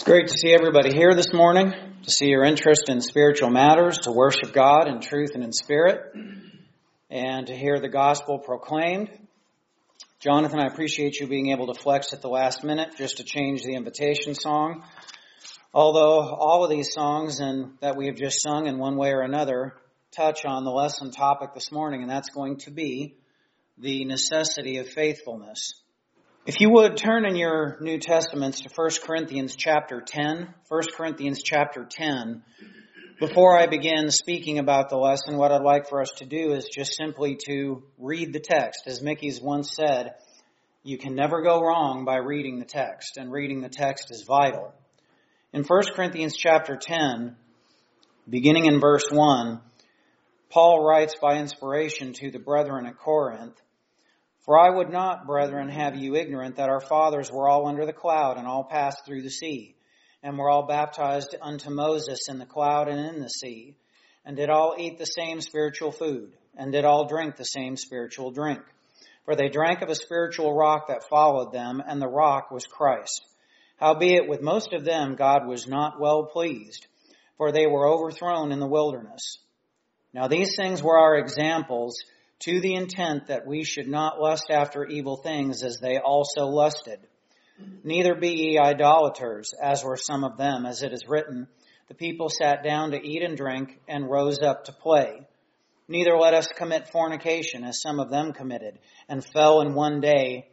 It's great to see everybody here this morning, to see your interest in spiritual matters, to worship God in truth and in spirit, and to hear the gospel proclaimed. Jonathan, I appreciate you being able to flex at the last minute just to change the invitation song. Although all of these songs that we have just sung in one way or another touch on the lesson topic this morning, and that's going to be the necessity of faithfulness. If you would, turn in your New Testaments to 1 Corinthians chapter 10. 1 Corinthians chapter 10. Before I begin speaking about the lesson, what I'd like for us to do is just simply to read the text. As Mickey's once said, you can never go wrong by reading the text, and reading the text is vital. In 1 Corinthians chapter 10, beginning in verse 1, Paul writes by inspiration to the brethren at Corinth, "For I would not, brethren, have you ignorant that our fathers were all under the cloud and all passed through the sea, and were all baptized unto Moses in the cloud and in the sea, and did all eat the same spiritual food, and did all drink the same spiritual drink. For they drank of a spiritual rock that followed them, and the rock was Christ. Howbeit with most of them God was not well pleased, for they were overthrown in the wilderness. Now these things were our examples, to the intent that we should not lust after evil things as they also lusted. Neither be ye idolaters, as were some of them, as it is written, the people sat down to eat and drink, and rose up to play. Neither let us commit fornication, as some of them committed, and fell in one day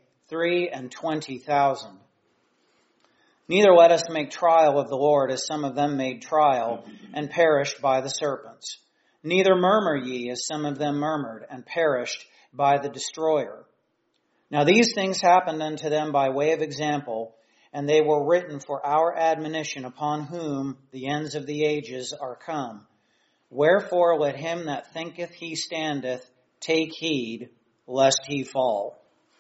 23,000. Neither let us make trial of the Lord, as some of them made trial, and perished by the serpents. Neither murmur ye, as some of them murmured, and perished by the destroyer. Now these things happened unto them by way of example, and they were written for our admonition, upon whom the ends of the ages are come. Wherefore let him that thinketh he standeth take heed, lest he fall."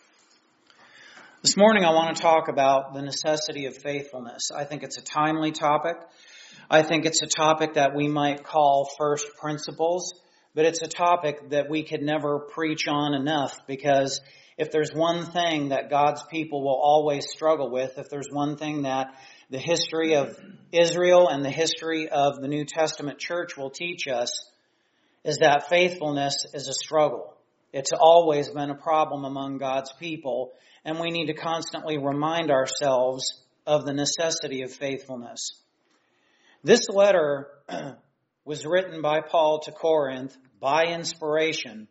This morning I want to talk about the necessity of faithfulness. I think it's a timely topic. I think it's a topic that we might call first principles, but it's a topic that we could never preach on enough, because if there's one thing that God's people will always struggle with, if there's one thing that the history of Israel and the history of the New Testament church will teach us, is that faithfulness is a struggle. It's always been a problem among God's people, and we need to constantly remind ourselves of the necessity of faithfulness. This letter was written by Paul to Corinth by inspiration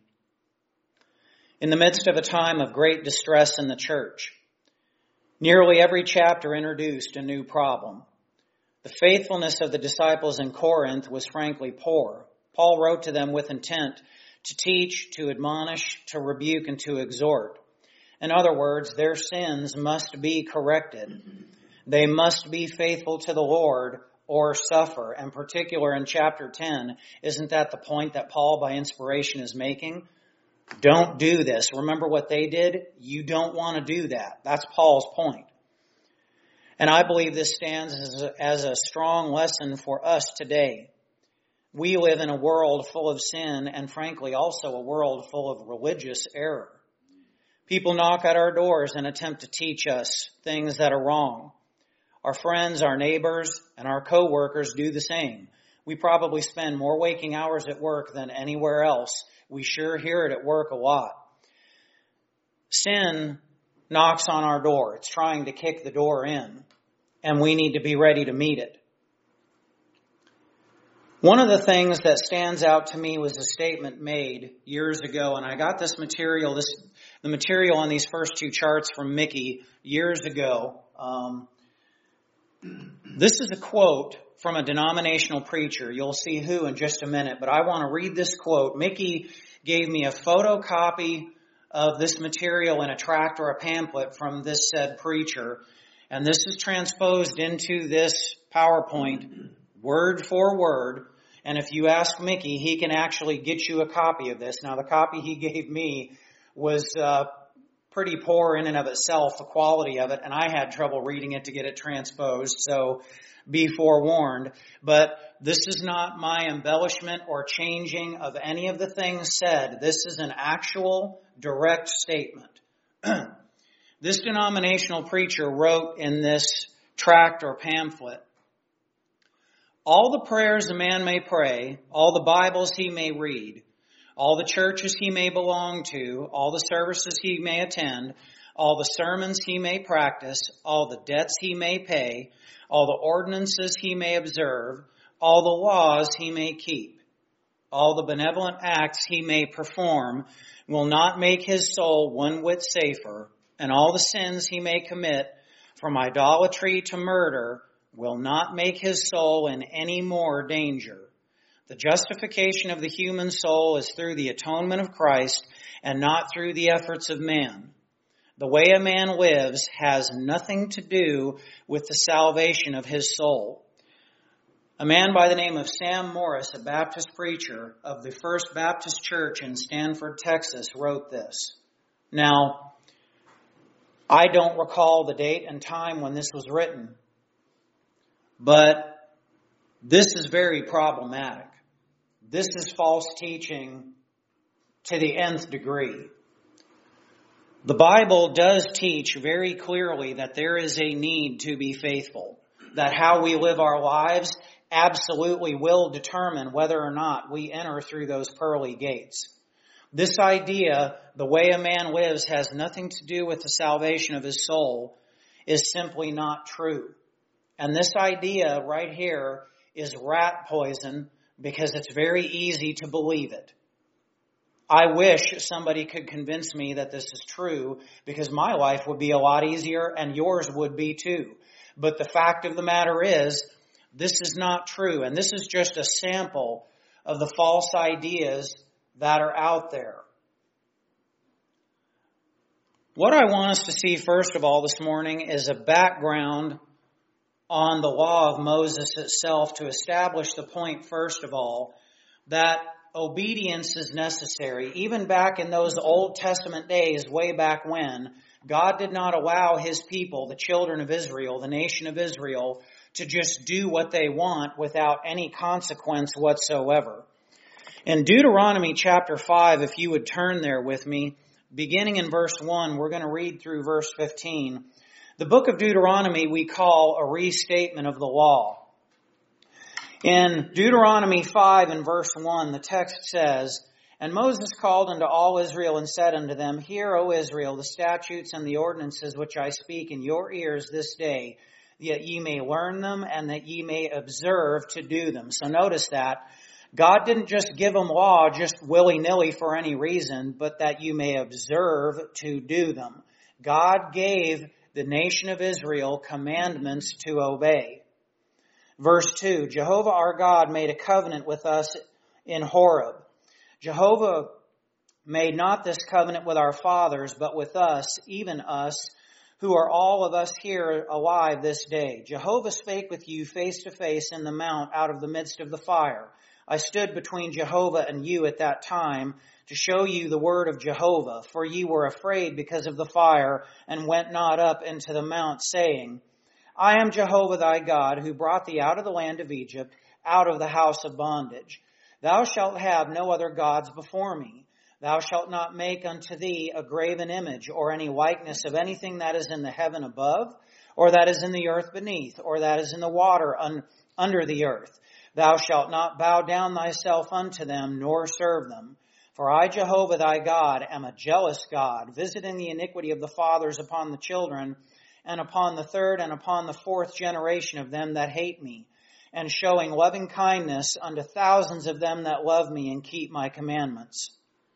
in the midst of a time of great distress in the church. Nearly every chapter introduced a new problem. The faithfulness of the disciples in Corinth was frankly poor. Paul wrote to them with intent to teach, to admonish, to rebuke, and to exhort. In other words, their sins must be corrected. They must be faithful to the Lord or suffer. And particular in chapter 10, isn't that the point that Paul by inspiration is making? Don't do this. Remember what they did? You don't want to do that. That's Paul's point. And I believe this stands as a strong lesson for us today. We live in a world full of sin, and frankly also a world full of religious error. People knock at our doors and attempt to teach us things that are wrong. Our friends, our neighbors, and our co-workers do the same. We probably spend more waking hours at work than anywhere else. We sure hear it at work a lot. Sin knocks on our door. It's trying to kick the door in, and we need to be ready to meet it. One of the things that stands out to me was a statement made years ago, and I got this material, the material on these first two charts from Mickey years ago. This is a quote from a denominational preacher. You'll see who in just a minute, but I want to read this quote. Mickey gave me a photocopy of this material in a tract or a pamphlet from this said preacher, and this is transposed into this PowerPoint word for word. And if you ask Mickey, he can actually get you a copy of this. Now, the copy he gave me was pretty poor in and of itself, the quality of it, and I had trouble reading it to get it transposed, so be forewarned. But this is not my embellishment or changing of any of the things said. This is an actual direct statement. This denominational preacher wrote in this tract or pamphlet. All the prayers a man may pray, all the Bibles he may read, all the churches he may belong to, all the services he may attend, all the sermons he may practice, all the debts he may pay, all the ordinances he may observe, all the laws he may keep, all the benevolent acts he may perform, will not make his soul one whit safer, and all the sins he may commit, from idolatry to murder, will not make his soul in any more danger. The justification of the human soul is through the atonement of Christ and not through the efforts of man. The way a man lives has nothing to do with the salvation of his soul. A man by the name of Sam Morris, a Baptist preacher of the First Baptist Church in Stanford, Texas, wrote this. Now, I don't recall the date and time when this was written, but this is very problematic. This is false teaching to the nth degree. The Bible does teach very clearly that there is a need to be faithful, that how we live our lives absolutely will determine whether or not we enter through those pearly gates. This idea, the way a man lives has nothing to do with the salvation of his soul, is simply not true. And this idea right here is rat poison because it's very easy to believe it. I wish somebody could convince me that this is true because my life would be a lot easier and yours would be too. But the fact of the matter is, this is not true. And this is just a sample of the false ideas that are out there. What I want us to see first of all this morning is a background on the law of Moses itself to establish the point, first of all, that obedience is necessary. Even back in those Old Testament days, way back when, God did not allow his people, the children of Israel, the nation of Israel, to just do what they want without any consequence whatsoever. In Deuteronomy chapter 5, if you would turn there with me, beginning in verse 1, we're going to read through verse 15. The book of Deuteronomy we call a restatement of the law. In Deuteronomy 5 and verse 1, the text says, And Moses called unto all Israel and said unto them, Hear, O Israel, the statutes and the ordinances which I speak in your ears this day, that ye may learn them and that ye may observe to do them. So notice that God didn't just give them law just willy-nilly for any reason, but that you may observe to do them. God gave the nation of Israel commandments to obey. Verse 2, Jehovah our God made a covenant with us in Horeb. Jehovah made not this covenant with our fathers, but with us, even us, who are all of us here alive this day. Jehovah spake with you face to face in the mount out of the midst of the fire. I stood between Jehovah and you at that time to show you the word of Jehovah, for ye were afraid because of the fire, and went not up into the mount, saying, I am Jehovah thy God, who brought thee out of the land of Egypt, out of the house of bondage. Thou shalt have no other gods before me. Thou shalt not make unto thee a graven image, or any likeness of anything that is in the heaven above, or that is in the earth beneath, or that is in the water under the earth. Thou shalt not bow down thyself unto them, nor serve them. For I, Jehovah thy God, am a jealous God, visiting the iniquity of the fathers upon the children, and upon the third and upon the fourth generation of them that hate me, and showing loving kindness unto thousands of them that love me and keep my commandments.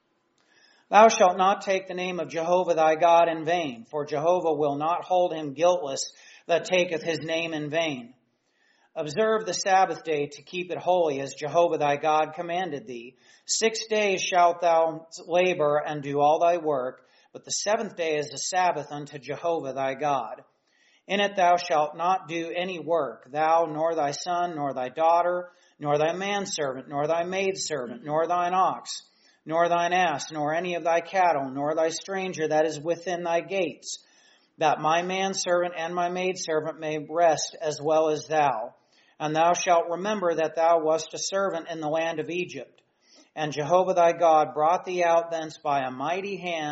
Thou shalt not take the name of Jehovah thy God in vain, for Jehovah will not hold him guiltless that taketh his name in vain. Observe the Sabbath day to keep it holy, as Jehovah thy God commanded thee. 6 days shalt thou labor and do all thy work, but the seventh day is the Sabbath unto Jehovah thy God. In it thou shalt not do any work, thou, nor thy son, nor thy daughter, nor thy manservant, nor thy maidservant, nor thine ox, nor thine ass, nor any of thy cattle, nor thy stranger that is within thy gates, that my manservant and my maidservant may rest as well as thou. And thou shalt remember that thou wast a servant in the land of Egypt. And Jehovah thy God brought thee out thence by a mighty hand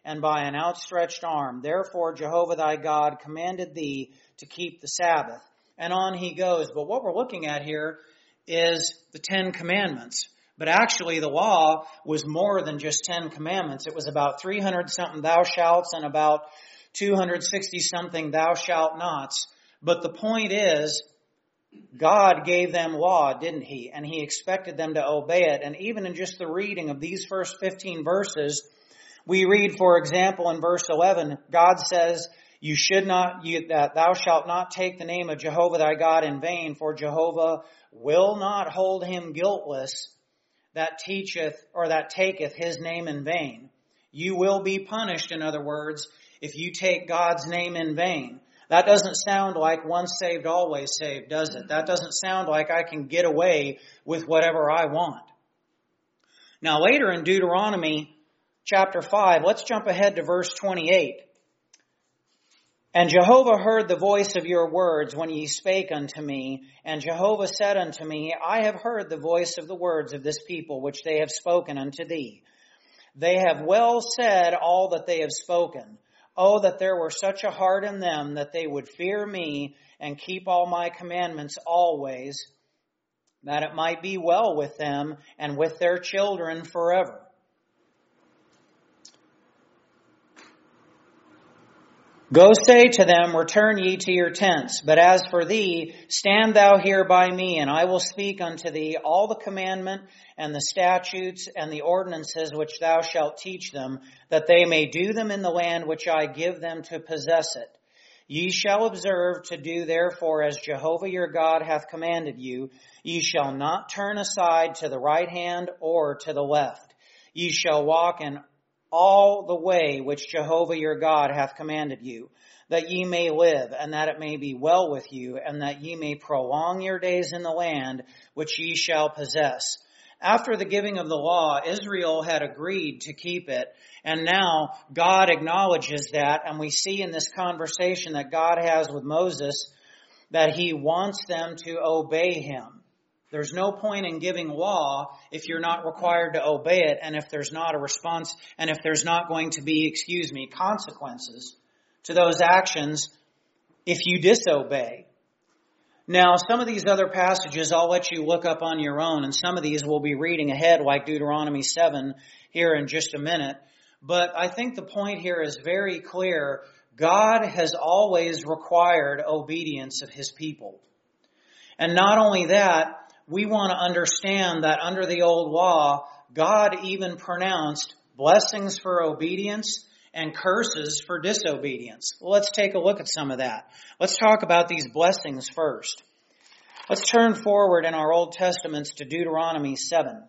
and by an outstretched arm. Therefore Jehovah thy God commanded thee to keep the Sabbath. And on he goes. But what we're looking at here is the 10 Commandments. But actually the law was more than just 10 commandments. It was about 300-something thou shalts and about 260-something thou shalt nots. But the point is, God gave them law, didn't He? And He expected them to obey it. And even in just the reading of these first 15 verses, we read, for example, in verse 11, God says, that thou shalt not take the name of Jehovah thy God in vain, for Jehovah will not hold him guiltless that teacheth or that taketh his name in vain. You will be punished, in other words, if you take God's name in vain. That doesn't sound like once saved, always saved, does it? That doesn't sound like I can get away with whatever I want. Now later in Deuteronomy chapter 5, let's jump ahead to verse 28. And Jehovah heard the voice of your words when ye spake unto me. And Jehovah said unto me, I have heard the voice of the words of this people, which they have spoken unto thee. They have well said all that they have spoken. Oh, that there were such a heart in them, that they would fear me and keep all my commandments always, that it might be well with them and with their children forever. Go say to them, return ye to your tents. But as for thee, stand thou here by me, and I will speak unto thee all the commandment and the statutes and the ordinances which thou shalt teach them, that they may do them in the land which I give them to possess it. Ye shall observe to do therefore as Jehovah your God hath commanded you. Ye shall not turn aside to the right hand or to the left. Ye shall walk in all the way which Jehovah your God hath commanded you, that ye may live, and that it may be well with you, and that ye may prolong your days in the land which ye shall possess. After the giving of the law, Israel had agreed to keep it, and now God acknowledges that, and we see in this conversation that God has with Moses that He wants them to obey Him. There's no point in giving law if you're not required to obey it, and if there's not a response, and if there's not going to be, consequences to those actions if you disobey. Now, some of these other passages I'll let you look up on your own, and some of these we'll be reading ahead, like Deuteronomy 7 here in just a minute. But I think the point here is very clear. God has always required obedience of His people. And not only that, we want to understand that under the old law, God even pronounced blessings for obedience and curses for disobedience. Well, let's take a look at some of that. Let's talk about these blessings first. Let's turn forward in our Old Testaments to Deuteronomy 7.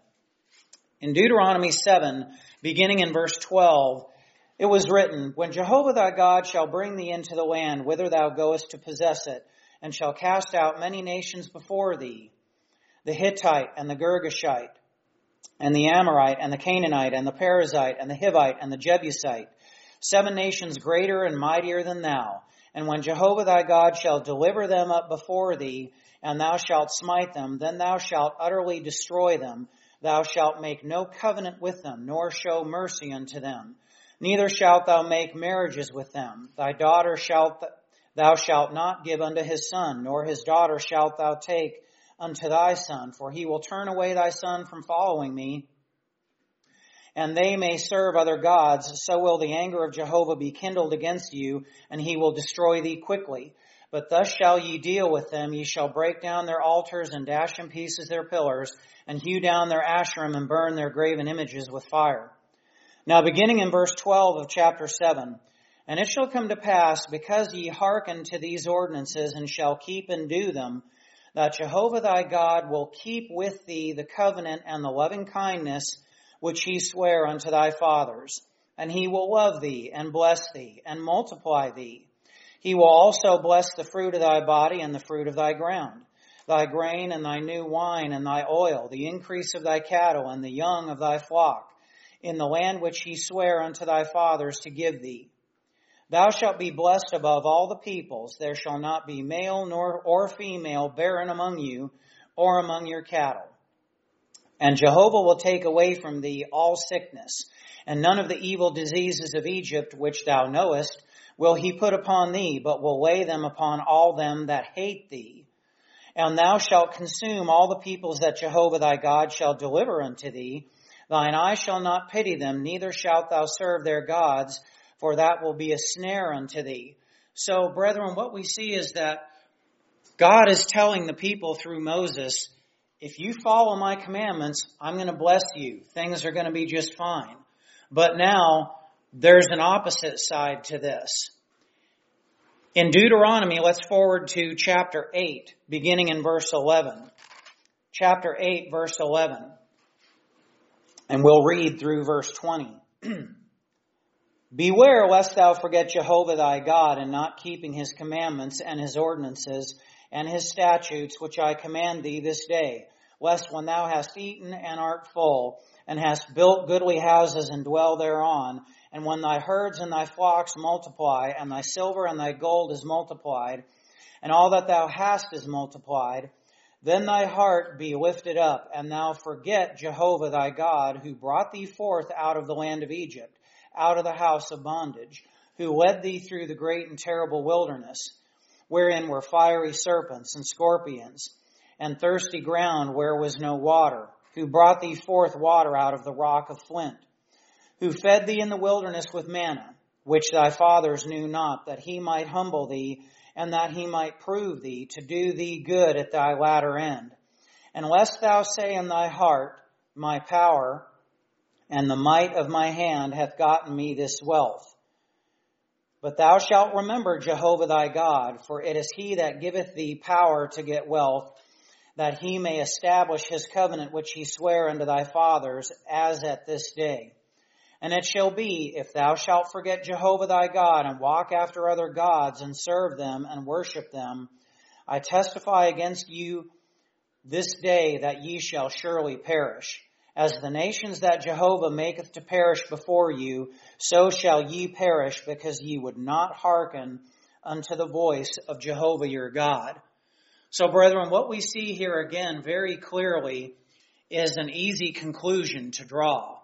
In Deuteronomy 7, beginning in verse 12, it was written, When Jehovah thy God shall bring thee into the land whither thou goest to possess it, and shall cast out many nations before thee, the Hittite and the Girgashite, and the Amorite and the Canaanite and the Perizzite and the Hivite and the Jebusite, 7 nations greater and mightier than thou. And when Jehovah thy God shall deliver them up before thee, and thou shalt smite them, then thou shalt utterly destroy them. Thou shalt make no covenant with them, nor show mercy unto them. Neither shalt thou make marriages with them. Thy daughter thou shalt not give unto his son, nor his daughter shalt thou take unto thy son, for he will turn away thy son from following me, and they may serve other gods. So will the anger of Jehovah be kindled against you, and he will destroy thee quickly. But thus shall ye deal with them. Ye shall break down their altars and dash in pieces their pillars, and hew down their Asherim and burn their graven images with fire. Now beginning in verse 12 of chapter 7, And it shall come to pass, because ye hearken to these ordinances, and shall keep and do them, that Jehovah thy God will keep with thee the covenant and the loving kindness which he sware unto thy fathers. And he will love thee, and bless thee, and multiply thee. He will also bless the fruit of thy body, and the fruit of thy ground, thy grain, and thy new wine, and thy oil, the increase of thy cattle, and the young of thy flock, in the land which he sware unto thy fathers to give thee. Thou shalt be blessed above all the peoples. There shall not be male or female barren among you, or among your cattle. And Jehovah will take away from thee all sickness, And none of the evil diseases of Egypt, which thou knowest, will he put upon thee, but will lay them upon all them that hate thee. And thou shalt consume all the peoples that Jehovah thy God shall deliver unto thee. Thine eye shall not pity them, neither shalt thou serve their gods, for that will be a snare unto thee. So, brethren, what we see is that God is telling the people through Moses, if you follow my commandments, I'm going to bless you. Things are going to be just fine. But now, there's an opposite side to this. In Deuteronomy, let's forward to chapter 8, beginning in verse 11. Chapter 8, verse 11. And we'll read through verse 20. Beware lest thou forget Jehovah thy God in not keeping his commandments and his ordinances and his statutes which I command thee this day, lest when thou hast eaten and art full, and hast built goodly houses and dwell thereon, and when thy herds and thy flocks multiply, and thy silver and thy gold is multiplied, and all that thou hast is multiplied, then thy heart be lifted up, and thou forget Jehovah thy God, who brought thee forth out of the land of Egypt, out of the house of bondage, who led thee through the great and terrible wilderness, wherein were fiery serpents and scorpions, and thirsty ground where was no water, who brought thee forth water out of the rock of flint, who fed thee in the wilderness with manna, which thy fathers knew not, that he might humble thee, and that he might prove thee, to do thee good at thy latter end. And lest thou say in thy heart, my power and the might of my hand hath gotten me this wealth. But thou shalt remember Jehovah thy God, for it is he that giveth thee power to get wealth, that he may establish his covenant which he sware unto thy fathers, as at this day. And it shall be, if thou shalt forget Jehovah thy God, and walk after other gods, and serve them, and worship them, I testify against you this day that ye shall surely perish. As the nations that Jehovah maketh to perish before you, so shall ye perish, because ye would not hearken unto the voice of Jehovah your God. So, brethren, what we see here again very clearly is an easy conclusion to draw.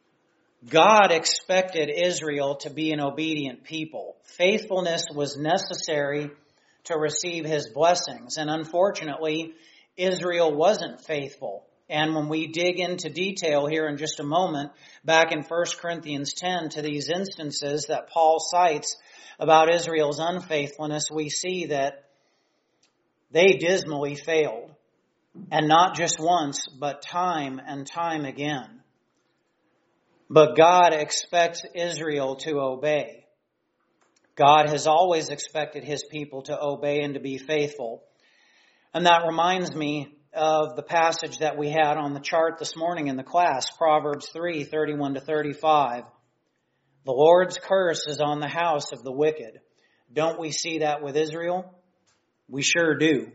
God expected Israel to be an obedient people. Faithfulness was necessary to receive his blessings. And unfortunately, Israel wasn't faithful. And when we dig into detail here in just a moment, back in 1 Corinthians 10 to these instances that Paul cites about Israel's unfaithfulness, we see that they dismally failed. And not just once, but time and time again. But God expects Israel to obey. God has always expected his people to obey and to be faithful. And that reminds me of the passage that we had on the chart this morning in the class, Proverbs 3, 31 to 35. The Lord's curse is on the house of the wicked. Don't we see that with Israel? We sure do.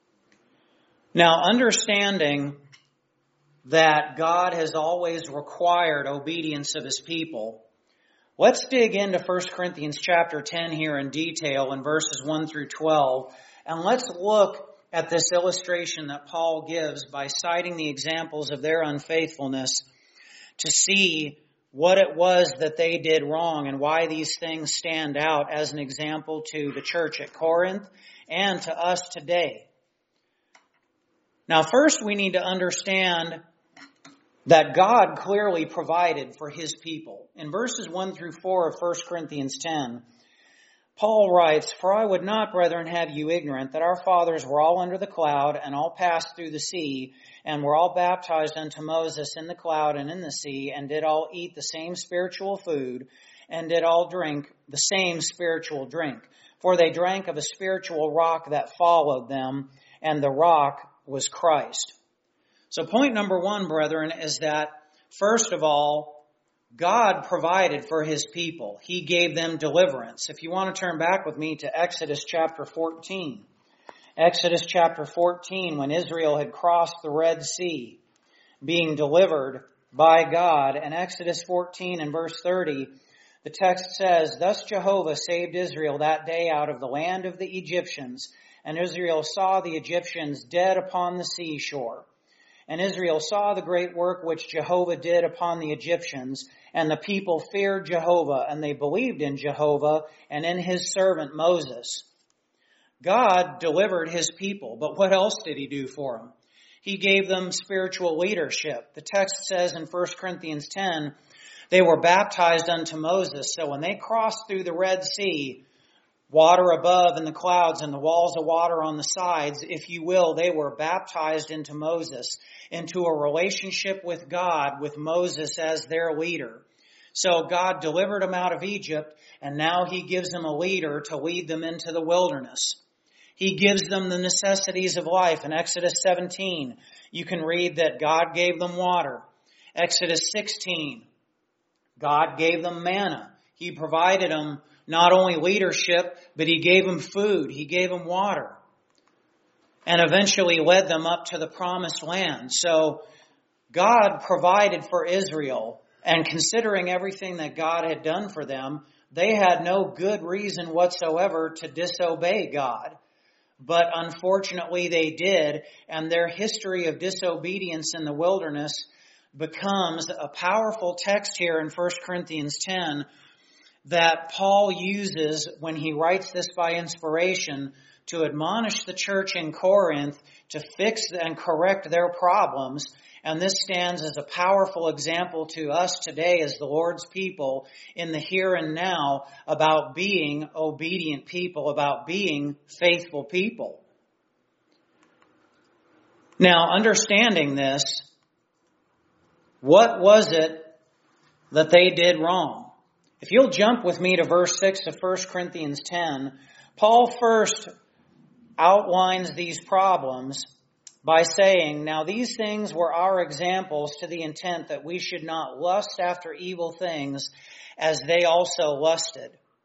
Now, understanding that God has always required obedience of his people, let's dig into 1 Corinthians chapter 10 here in detail in verses 1 through 12, and let's look at this illustration that Paul gives by citing the examples of their unfaithfulness to see what it was that they did wrong and why these things stand out as an example to the church at Corinth and to us today. Now, first we need to understand that God clearly provided for his people. In verses 1 through 4 of 1 Corinthians 10, Paul writes, For I would not, brethren, have you ignorant, that our fathers were all under the cloud, and all passed through the sea, and were all baptized unto Moses in the cloud and in the sea, and did all eat the same spiritual food, and did all drink the same spiritual drink. For they drank of a spiritual rock that followed them, and the rock was Christ. So point number one, brethren, is that, first of all, God provided for his people. He gave them deliverance. If you want to turn back with me to Exodus chapter 14. Exodus chapter 14, when Israel had crossed the Red Sea, being delivered by God. And Exodus 14 and verse 30, the text says, Thus Jehovah saved Israel that day out of the land of the Egyptians, and Israel saw the Egyptians dead upon the seashore. And Israel saw the great work which Jehovah did upon the Egyptians, and the people feared Jehovah, and they believed in Jehovah and in his servant Moses. God delivered his people, but what else did he do for them? He gave them spiritual leadership. The text says in 1 Corinthians 10, they were baptized unto Moses. So when they crossed through the Red Sea, water above in the clouds and the walls of water on the sides, if you will, they were baptized into Moses, into a relationship with God, with Moses as their leader. So God delivered them out of Egypt, and now he gives them a leader to lead them into the wilderness. He gives them the necessities of life. In Exodus 17, you can read that God gave them water. Exodus 16, God gave them manna. He provided them not only leadership, but he gave them food. He gave them water. And eventually led them up to the promised land. So God provided for Israel. And considering everything that God had done for them, they had no good reason whatsoever to disobey God. But unfortunately they did. And their history of disobedience in the wilderness becomes a powerful text here in 1 Corinthians 10 that Paul uses when he writes this by inspiration to admonish the church in Corinth to fix and correct their problems. And this stands as a powerful example to us today as the Lord's people in the here and now about being obedient people, about being faithful people. Now, understanding this, what was it that they did wrong? If you'll jump with me to verse 6 of 1 Corinthians 10, Paul first outlines these problems by saying, now these things were our examples to the intent that we should not lust after evil things as they also lusted.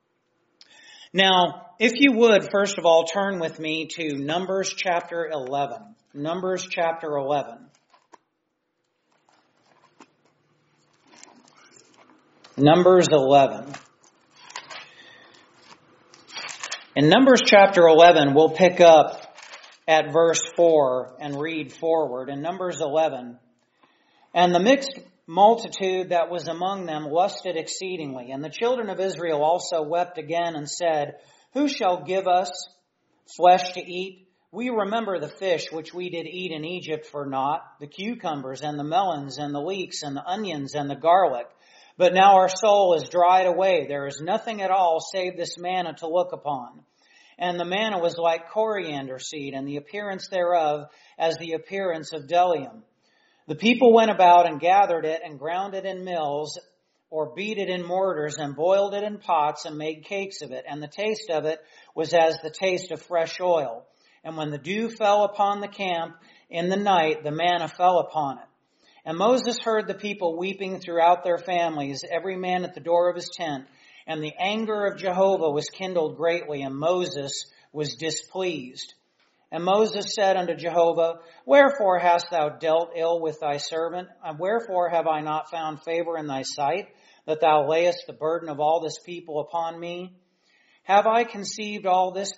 Now, if you would, first of all, turn with me to Numbers chapter 11. Numbers chapter 11. Numbers 11. In Numbers chapter 11, we'll pick up at verse 4 and read forward. In Numbers 11, and the mixed multitude that was among them lusted exceedingly. And the children of Israel also wept again and said, who shall give us flesh to eat? We remember the fish which we did eat in Egypt for naught, the cucumbers and the melons and the leeks and the onions and the garlic. But now our soul is dried away. There is nothing at all save this manna to look upon. And the manna was like coriander seed, and the appearance thereof as the appearance of bdellium. The people went about and gathered it and ground it in mills, or beat it in mortars, and boiled it in pots, and made cakes of it. And the taste of it was as the taste of fresh oil. And when the dew fell upon the camp in the night, the manna fell upon it. And Moses heard the people weeping throughout their families, every man at the door of his tent. And the anger of Jehovah was kindled greatly, and Moses was displeased. And Moses said unto Jehovah, wherefore hast thou dealt ill with thy servant? And wherefore have I not found favor in thy sight, that thou layest the burden of all this people upon me? Have I conceived all this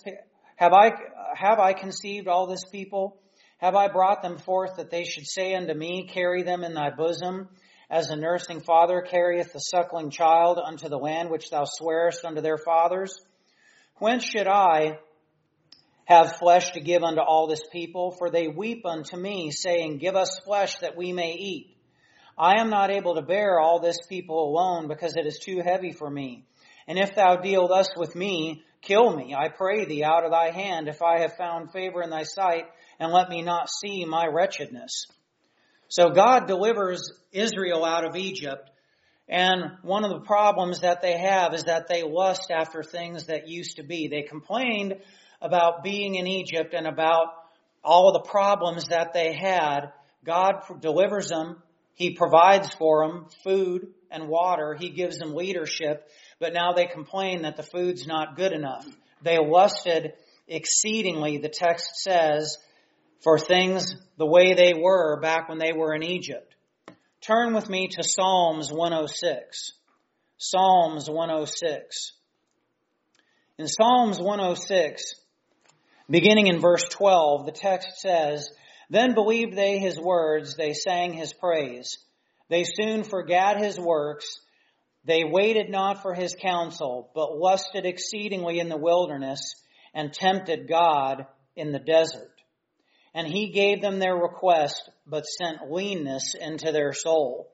people? Have I brought them forth that they should say unto me, carry them in thy bosom, as a nursing father carrieth the suckling child unto the land which thou swarest unto their fathers? Whence should I have flesh to give unto all this people? For they weep unto me, saying, give us flesh that we may eat. I am not able to bear all this people alone, because it is too heavy for me. And if thou deal thus with me, kill me, I pray thee, out of thy hand, if I have found favor in thy sight, and let me not see my wretchedness. So God delivers Israel out of Egypt, and one of the problems that they have is that they lust after things that used to be. They complained about being in Egypt and about all of the problems that they had. God delivers them. He provides for them food and water. He gives them leadership, but now they complain that the food's not good enough. They lusted exceedingly, the text says, for things the way they were back when they were in Egypt. Turn with me to Psalms 106. Psalms 106. In Psalms 106, beginning in verse 12, the text says, Then believed they his words, they sang his praise. They soon forgat his works. They waited not for his counsel, but lusted exceedingly in the wilderness, and tempted God in the desert. And he gave them their request, but sent leanness into their soul.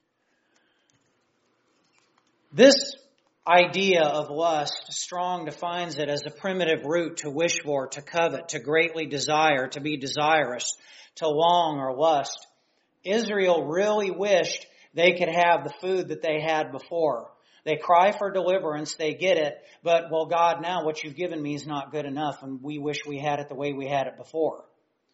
This idea of lust, Strong defines it as a primitive root to wish for, to covet, to greatly desire, to be desirous, to long or lust. Israel really wished they could have the food that they had before. They cry for deliverance, they get it, but, well, God, now what you've given me is not good enough, and we wish we had it the way we had it before.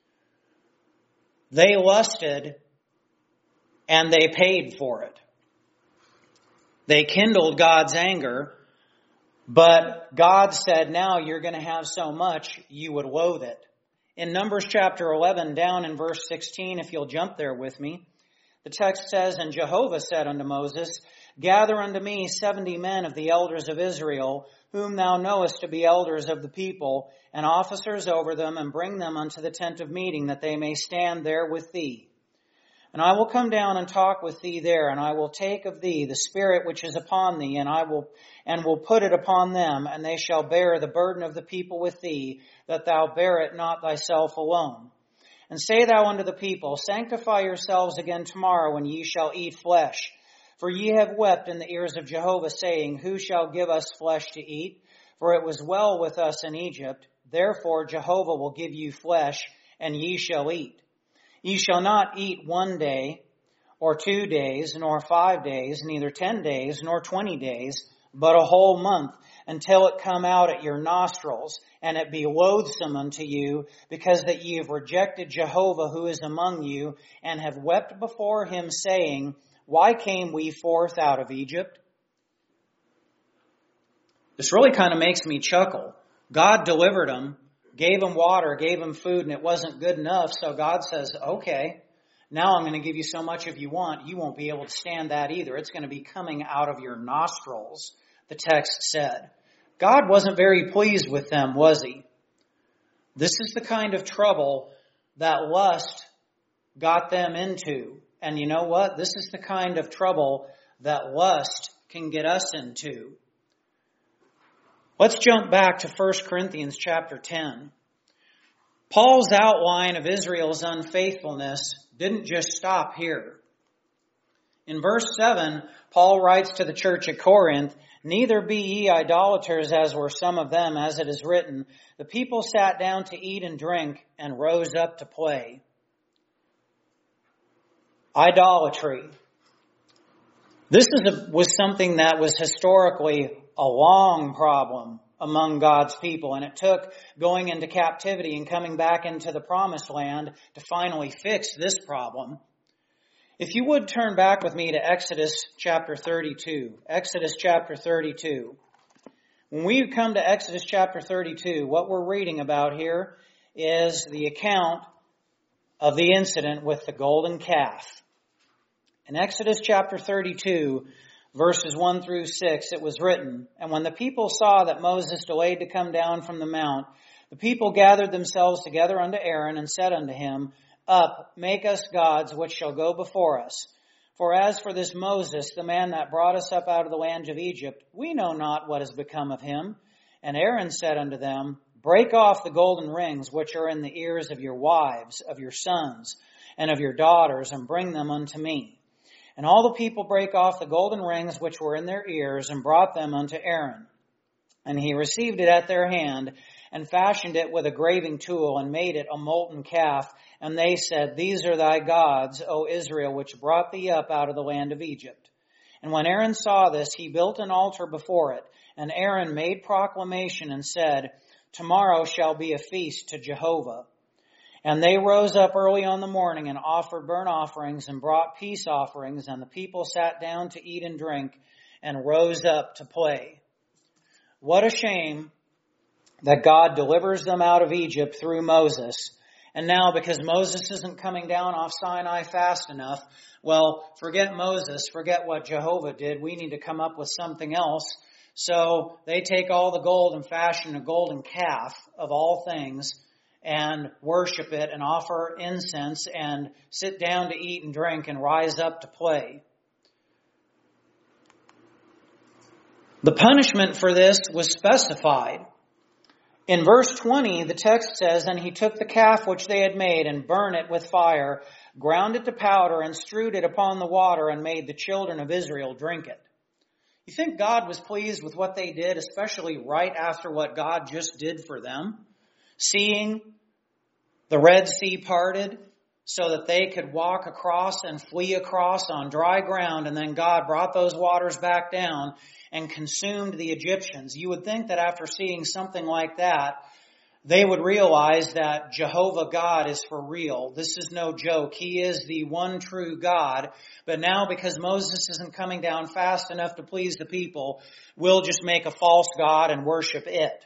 They lusted, and they paid for it. They kindled God's anger, but God said, now you're going to have so much, you would loathe it. In Numbers chapter 11, down in verse 16, if you'll jump there with me, the text says, And Jehovah said unto Moses, Gather unto me 70 men of the elders of Israel, whom thou knowest to be elders of the people, and officers over them, and bring them unto the tent of meeting, that they may stand there with thee. And I will come down and talk with thee there, and I will take of thee the spirit which is upon thee, and will put it upon them, and they shall bear the burden of the people with thee, that thou bear it not thyself alone. And say thou unto the people, Sanctify yourselves again tomorrow, when ye shall eat flesh. For ye have wept in the ears of Jehovah, saying, Who shall give us flesh to eat? For it was well with us in Egypt. Therefore Jehovah will give you flesh, and ye shall eat. Ye shall not eat 1 day, or 2 days, nor 5 days, neither 10 days, nor 20 days, but a whole month, until it come out at your nostrils, and it be loathsome unto you, because that ye have rejected Jehovah who is among you, and have wept before him, saying, Why came we forth out of Egypt? This really kind of makes me chuckle. God delivered them, gave them water, gave them food, and it wasn't good enough. So God says, okay, now I'm going to give you so much if you want. You won't be able to stand that either. It's going to be coming out of your nostrils, the text said. God wasn't very pleased with them, was he? This is the kind of trouble that lust got them into. And you know what? This is the kind of trouble that lust can get us into. Let's jump back to 1 Corinthians chapter 10. Paul's outline of Israel's unfaithfulness didn't just stop here. In verse 7, Paul writes to the church at Corinth, Neither be ye idolaters, as were some of them, as it is written, The people sat down to eat and drink, and rose up to play. Idolatry. This was something that was historically a long problem among God's people, and it took going into captivity and coming back into the promised land to finally fix this problem. If you would turn back with me to Exodus chapter 32. Exodus chapter 32. When we come to Exodus chapter 32, what we're reading about here is the account of the incident with the golden calf. In Exodus chapter 32, verses 1 through 6, it was written, And when the people saw that Moses delayed to come down from the mount, the people gathered themselves together unto Aaron, and said unto him, Up, make us gods which shall go before us. For as for this Moses, the man that brought us up out of the land of Egypt, we know not what has become of him. And Aaron said unto them, Break off the golden rings which are in the ears of your wives, of your sons, and of your daughters, and bring them unto me. And all the people brake off the golden rings which were in their ears, and brought them unto Aaron. And he received it at their hand, and fashioned it with a graving tool, and made it a molten calf. And they said, These are thy gods, O Israel, which brought thee up out of the land of Egypt. And when Aaron saw this, he built an altar before it. And Aaron made proclamation, and said, Tomorrow shall be a feast to Jehovah. And they rose up early on the morning, and offered burnt offerings, and brought peace offerings, and the people sat down to eat and drink, and rose up to play. What a shame that God delivers them out of Egypt through Moses. And now, because Moses isn't coming down off Sinai fast enough, well, forget Moses, forget what Jehovah did. We need to come up with something else. So they take all the gold and fashion a golden calf of all things, and worship it and offer incense and sit down to eat and drink and rise up to play. The punishment for this was specified. In verse 20, the text says, "And he took the calf which they had made and burned it with fire, ground it to powder and strewed it upon the water and made the children of Israel drink it." You think God was pleased with what they did, especially right after what God just did for them? Seeing the Red Sea parted so that they could walk across and flee across on dry ground, and then God brought those waters back down and consumed the Egyptians. You would think that after seeing something like that, they would realize that Jehovah God is for real. This is no joke. He is the one true God. But now, because Moses isn't coming down fast enough to please the people, we'll just make a false god and worship it.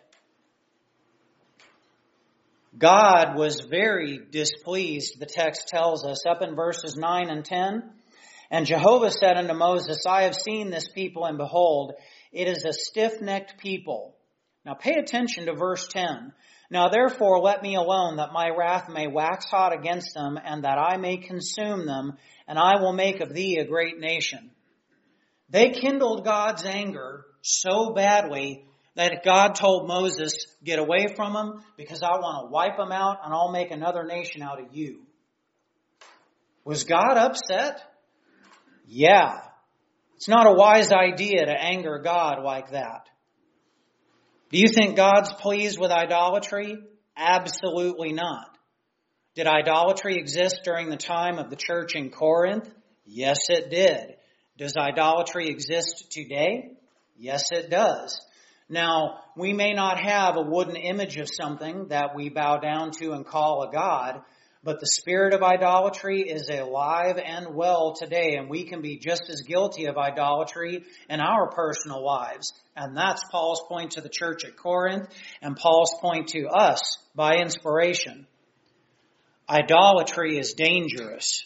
God was very displeased, the text tells us, up in verses 9 and 10. "And Jehovah said unto Moses, I have seen this people, and behold, it is a stiff-necked people." Now pay attention to verse 10. "Now therefore let me alone, that my wrath may wax hot against them, and that I may consume them, and I will make of thee a great nation." They kindled God's anger so badly that God told Moses, "Get away from them, because I want to wipe them out, and I'll make another nation out of you." Was God upset? Yeah. It's not a wise idea to anger God like that. Do you think God's pleased with idolatry? Absolutely not. Did idolatry exist during the time of the church in Corinth? Yes, it did. Does idolatry exist today? Yes, it does. Now, we may not have a wooden image of something that we bow down to and call a god, but the spirit of idolatry is alive and well today, and we can be just as guilty of idolatry in our personal lives. And that's Paul's point to the church at Corinth, and Paul's point to us by inspiration. Idolatry is dangerous.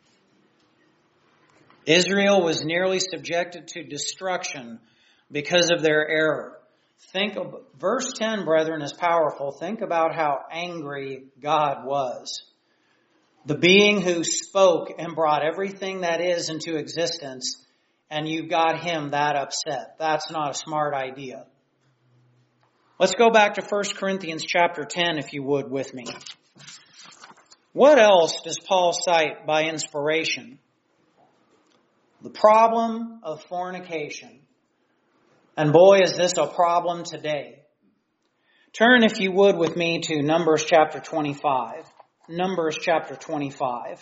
Israel was nearly subjected to destruction because of their error. Think of verse 10, brethren, is powerful. Think about how angry God was. The being who spoke and brought everything that is into existence, and you got him that upset. That's not a smart idea. Let's go back to 1 Corinthians chapter 10, if you would, with me. What else does Paul cite by inspiration? The problem of fornication. And boy, is this a problem today. Turn, if you would, with me to Numbers chapter 25. Numbers chapter 25.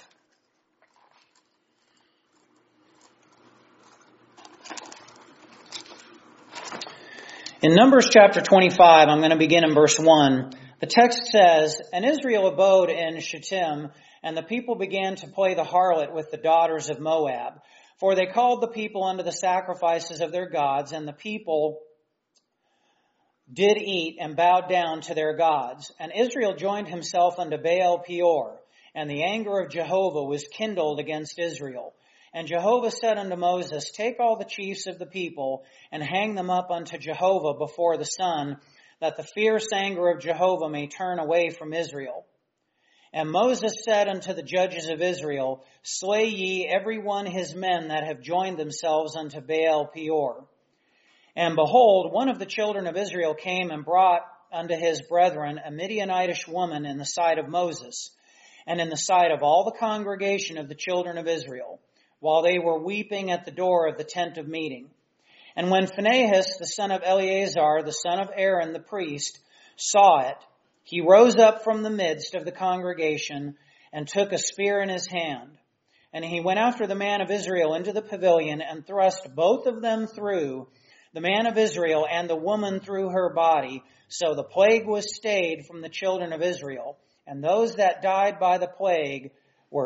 In Numbers chapter 25, I'm going to begin in verse 1. The text says, "And Israel abode in Shittim, and the people began to play the harlot with the daughters of Moab. For they called the people unto the sacrifices of their gods, and the people did eat and bowed down to their gods. And Israel joined himself unto Baal Peor, and the anger of Jehovah was kindled against Israel. And Jehovah said unto Moses, Take all the chiefs of the people, and hang them up unto Jehovah before the sun, that the fierce anger of Jehovah may turn away from Israel. And Moses said unto the judges of Israel, Slay ye every one his men that have joined themselves unto Baal Peor. And behold, one of the children of Israel came and brought unto his brethren a Midianitish woman in the sight of Moses, and in the sight of all the congregation of the children of Israel, while they were weeping at the door of the tent of meeting. And when Phinehas, the son of Eleazar, the son of Aaron the priest, saw it, he rose up from the midst of the congregation and took a spear in his hand. And he went after the man of Israel into the pavilion and thrust both of them through, the man of Israel and the woman through her body. So the plague was stayed from the children of Israel. And those that died by the plague were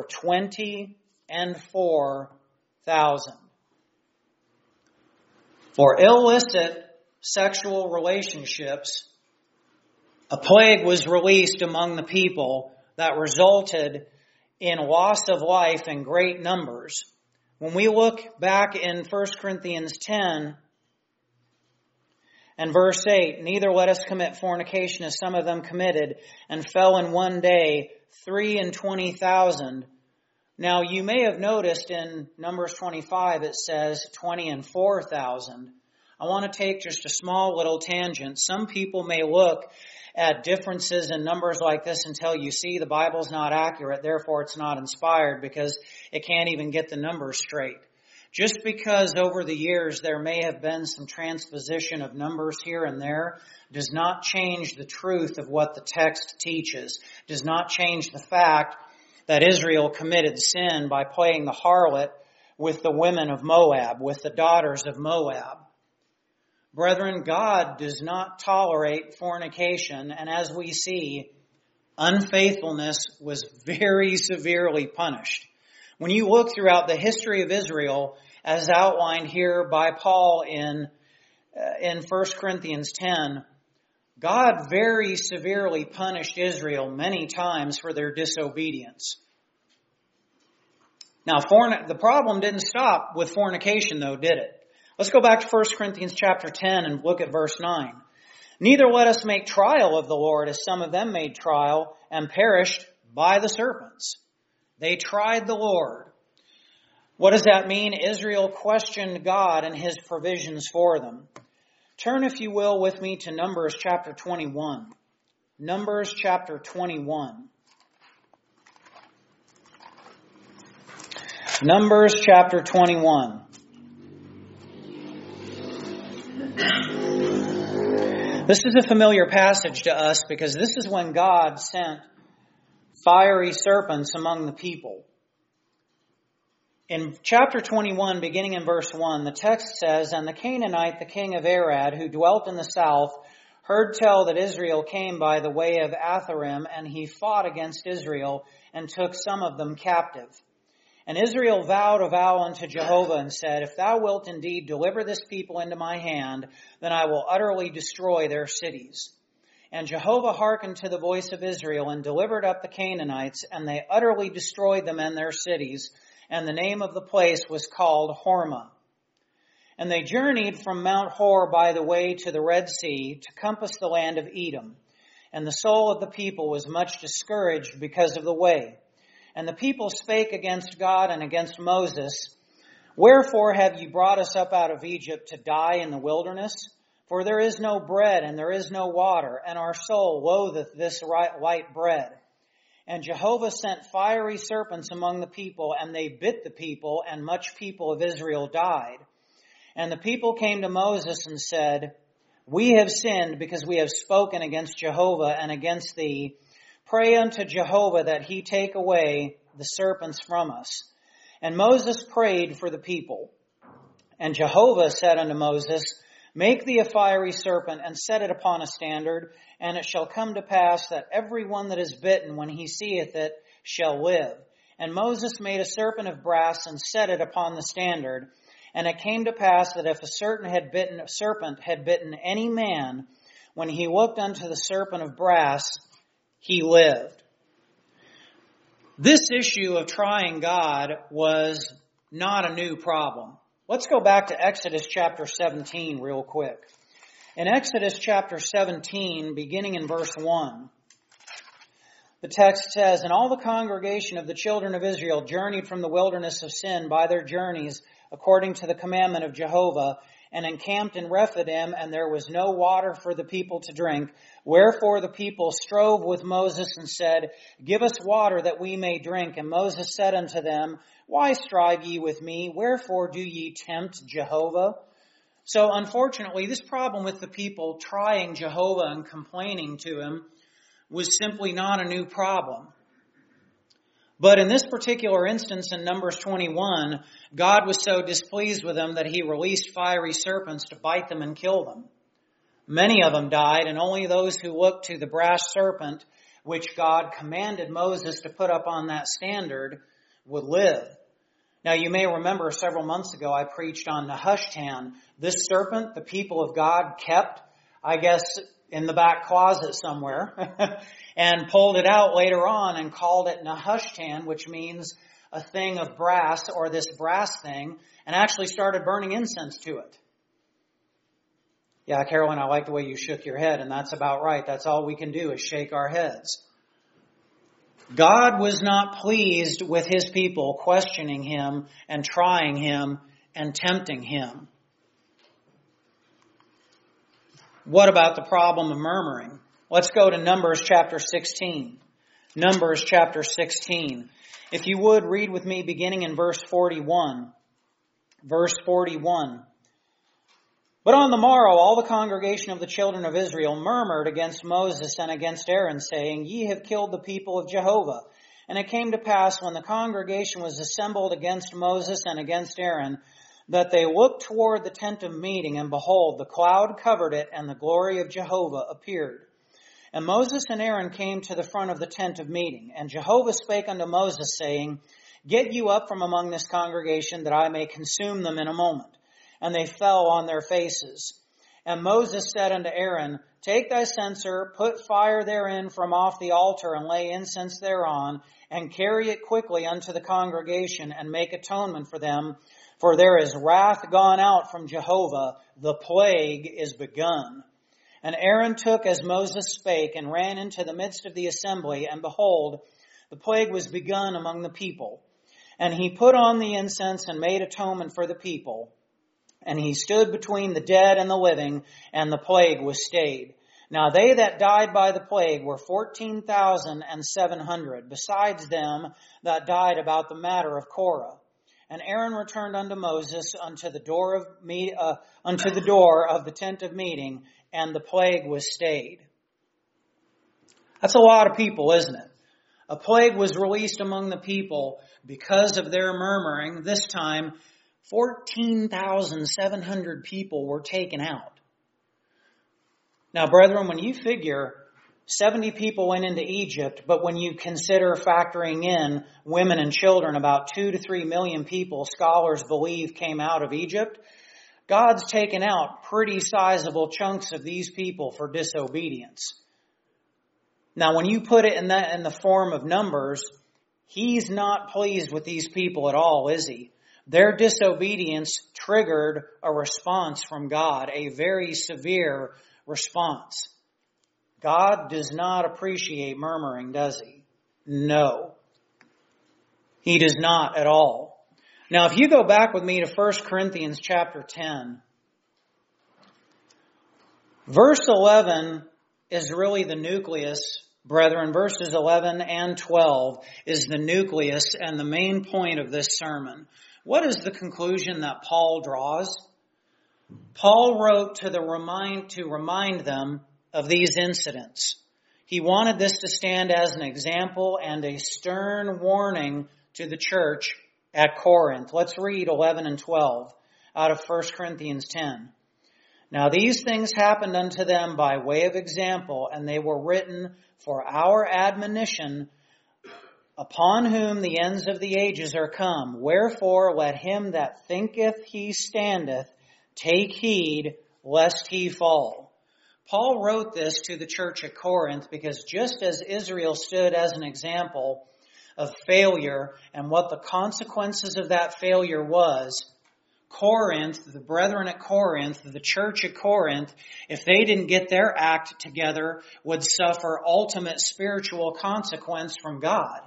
24,000. For illicit sexual relationships, a plague was released among the people that resulted in loss of life in great numbers. When we look back in 1 Corinthians 10 And verse 8, neither let us commit fornication as some of them committed, and fell in one day 23,000. Now you may have noticed in Numbers 25 it says 24,000. I want to take just a small little tangent. Some people may look at differences in numbers like this and tell you, see, the Bible's not accurate, therefore it's not inspired because it can't even get the numbers straight. Just because over the years there may have been some transposition of numbers here and there does not change the truth of what the text teaches, does not change the fact that Israel committed sin by playing the harlot with the women of Moab, with the daughters of Moab. Brethren, God does not tolerate fornication, and as we see, unfaithfulness was very severely punished. When you look throughout the history of Israel, as outlined here by Paul in 1 Corinthians 10, God very severely punished Israel many times for their disobedience. Now, the problem didn't stop with fornication, though, did it? Let's go back to 1 Corinthians chapter 10 and look at verse 9. Neither let us make trial of the Lord as some of them made trial and perished by the serpents. They tried the Lord. What does that mean? Israel questioned God and His provisions for them. Turn, if you will, with me to Numbers chapter 21. Numbers chapter 21. Numbers chapter 21. This is a familiar passage to us because this is when God sent fiery serpents among the people. In chapter 21, beginning in verse 1, the text says, And the Canaanite, the king of Arad, who dwelt in the south, heard tell that Israel came by the way of Atharim, and he fought against Israel and took some of them captive. And Israel vowed a vow unto Jehovah and said, If thou wilt indeed deliver this people into my hand, then I will utterly destroy their cities. And Jehovah hearkened to the voice of Israel and delivered up the Canaanites, and they utterly destroyed them and their cities, and the name of the place was called Hormah. And they journeyed from Mount Hor by the way to the Red Sea to compass the land of Edom. And the soul of the people was much discouraged because of the way. And the people spake against God and against Moses, Wherefore have you brought us up out of Egypt to die in the wilderness? For there is no bread and there is no water, and our soul loatheth this light bread. And Jehovah sent fiery serpents among the people, and they bit the people, and much people of Israel died. And the people came to Moses and said, We have sinned because we have spoken against Jehovah and against thee. Pray unto Jehovah that he take away the serpents from us. And Moses prayed for the people. And Jehovah said unto Moses, Make thee a fiery serpent, and set it upon a standard, and it shall come to pass that every one that is bitten, when he seeth it, shall live. And Moses made a serpent of brass, and set it upon the standard. And it came to pass that if a serpent had bitten any man, when he looked unto the serpent of brass, he lived. This issue of trying God was not a new problem. Let's go back to Exodus chapter 17 real quick. In Exodus chapter 17, beginning in verse 1, the text says, And all the congregation of the children of Israel journeyed from the wilderness of Sin by their journeys, according to the commandment of Jehovah, and encamped in Rephidim, and there was no water for the people to drink. Wherefore the people strove with Moses and said, Give us water that we may drink. And Moses said unto them, Why strive ye with me? Wherefore do ye tempt Jehovah? So unfortunately, this problem with the people trying Jehovah and complaining to him was simply not a new problem. But in this particular instance in Numbers 21, God was so displeased with them that he released fiery serpents to bite them and kill them. Many of them died, and only those who looked to the brass serpent, which God commanded Moses to put up on that standard, would live. Now you may remember several months ago I preached on Nehushtan. This serpent the people of God kept, I guess, in the back closet somewhere, and pulled it out later on and called it Nehushtan, which means a thing of brass, or this brass thing, and actually started burning incense to it. Yeah, Carolyn, I like the way you shook your head, and that's about right. That's all we can do is shake our heads. God was not pleased with his people questioning him and trying him and tempting him. What about the problem of murmuring? Let's go to Numbers chapter 16. Numbers chapter 16. If you would, read with me beginning in verse 41. Verse 41. But on the morrow all the congregation of the children of Israel murmured against Moses and against Aaron, saying, Ye have killed the people of Jehovah. And it came to pass, when the congregation was assembled against Moses and against Aaron, that they looked toward the tent of meeting, and behold, the cloud covered it, and the glory of Jehovah appeared. And Moses and Aaron came to the front of the tent of meeting. And Jehovah spake unto Moses, saying, Get you up from among this congregation, that I may consume them in a moment. And they fell on their faces. And Moses said unto Aaron, Take thy censer, put fire therein from off the altar, and lay incense thereon, and carry it quickly unto the congregation, and make atonement for them. For there is wrath gone out from Jehovah, the plague is begun. And Aaron took as Moses spake, and ran into the midst of the assembly, and behold, the plague was begun among the people. And he put on the incense, and made atonement for the people. And he stood between the dead and the living, and the plague was stayed. Now they that died by the plague were 14,700, besides them that died about the matter of Korah. And Aaron returned unto Moses unto the door of the tent of meeting, and the plague was stayed. That's a lot of people, isn't it? A plague was released among the people because of their murmuring. This time, 14,700 people were taken out. Now, brethren, when you figure 70 people went into Egypt, but when you consider factoring in women and children, about 2 to 3 million people, scholars believe, came out of Egypt, God's taken out pretty sizable chunks of these people for disobedience. Now, when you put it in the form of numbers, he's not pleased with these people at all, is he? Their disobedience triggered a response from God, a very severe response. God does not appreciate murmuring, does he? No. He does not at all. Now, if you go back with me to 1 Corinthians chapter 10, verse 11 is really the nucleus, brethren. Verses 11 and 12 is the nucleus and the main point of this sermon. What is the conclusion that Paul draws? Paul wrote to remind them of these incidents. He wanted this to stand as an example and a stern warning to the church at Corinth. Let's read 11 and 12 out of 1 Corinthians 10. Now these things happened unto them by way of example, and they were written for our admonition, upon whom the ends of the ages are come. Wherefore let him that thinketh he standeth take heed lest he fall. Paul wrote this to the church at Corinth because just as Israel stood as an example of failure and what the consequences of that failure was, Corinth, the brethren at Corinth, the church at Corinth, if they didn't get their act together, would suffer ultimate spiritual consequence from God.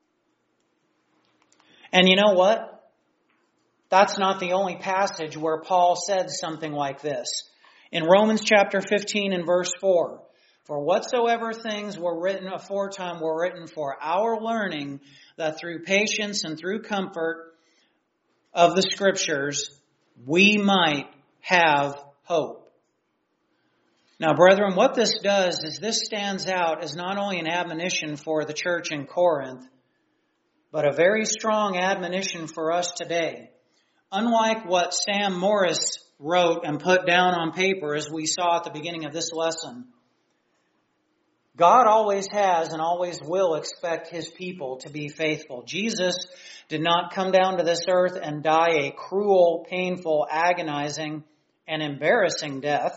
And you know what? That's not the only passage where Paul said something like this. In Romans chapter 15 and verse 4, For whatsoever things were written aforetime were written for our learning, that through patience and through comfort of the Scriptures we might have hope. Now, brethren, what this does is this stands out as not only an admonition for the church in Corinth, but a very strong admonition for us today. Unlike what Sam Morris wrote and put down on paper, as we saw at the beginning of this lesson, God always has and always will expect his people to be faithful. Jesus did not come down to this earth and die a cruel, painful, agonizing, and embarrassing death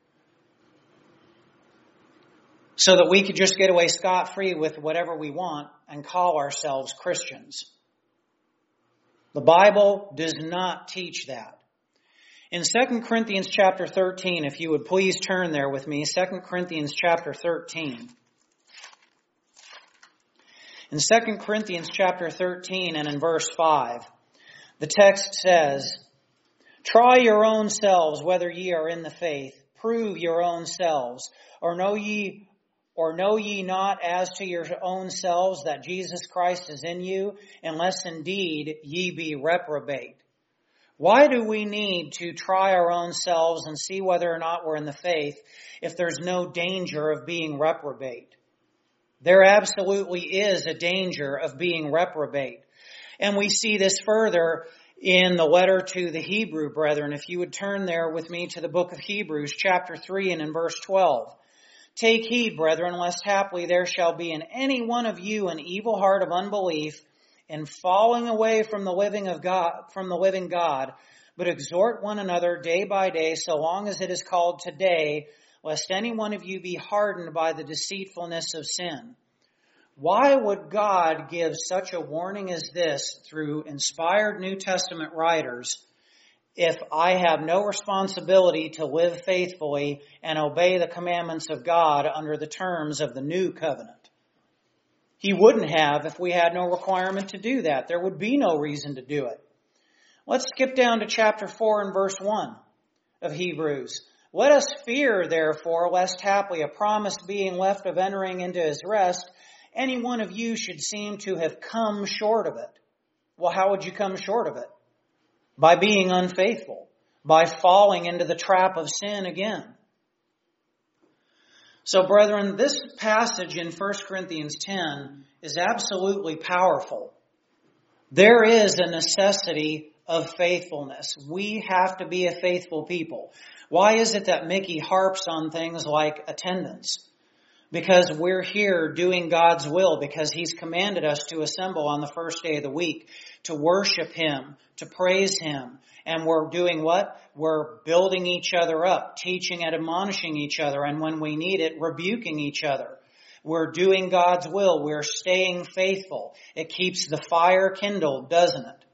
so that we could just get away scot-free with whatever we want and call ourselves Christians. The Bible does not teach that. In 2 Corinthians chapter 13, if you would please turn there with me, 2 Corinthians chapter 13. In 2 Corinthians chapter 13 and in verse 5, the text says, "Try your own selves whether ye are in the faith. Prove your own selves. Or know ye not as to your own selves that Jesus Christ is in you, unless indeed ye be reprobate." Why do we need to try our own selves and see whether or not we're in the faith if there's no danger of being reprobate? There absolutely is a danger of being reprobate. And we see this further in the letter to the Hebrew brethren. If you would turn there with me to the book of Hebrews, chapter 3 and in verse 12. "Take heed, brethren, lest haply there shall be in any one of you an evil heart of unbelief, in falling away from the living God, but exhort one another day by day, so long as it is called today, lest any one of you be hardened by the deceitfulness of sin." Why would God give such a warning as this through inspired New Testament writers if I have no responsibility to live faithfully and obey the commandments of God under the terms of the new covenant? He wouldn't have if we had no requirement to do that. There would be no reason to do it. Let's skip down to chapter 4 and verse 1 of Hebrews. "Let us fear, therefore, lest haply a promise being left of entering into his rest, any one of you should seem to have come short of it." Well, how would you come short of it? By being unfaithful, by falling into the trap of sin again. So, brethren, this passage in 1 Corinthians 10 is absolutely powerful. There is a necessity of faithfulness. We have to be a faithful people. Why is it that Mickey harps on things like attendance? Because we're here doing God's will, because He's commanded us to assemble on the first day of the week, to worship Him, to praise Him. And we're doing what? We're building each other up, teaching and admonishing each other, and when we need it, rebuking each other. We're doing God's will. We're staying faithful. It keeps the fire kindled, doesn't it?